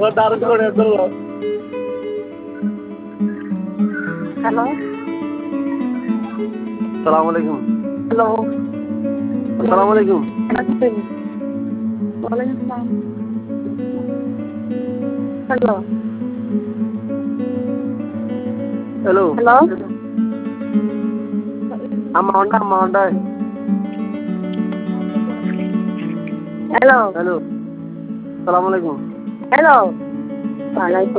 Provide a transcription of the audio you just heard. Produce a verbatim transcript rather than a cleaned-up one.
Hello সালাম আলাইকুম। Hello আসসালামু আলাইকুম। ওয়ালাইকুম আসসালাম। হ্যালো হ্যালো হ্যালো আম্মা হন্ডা আম্মা হন্ডায় হ্যালো হ্যালো সালাম আলাইকুম। হ্যালো ওয়ালাইকুম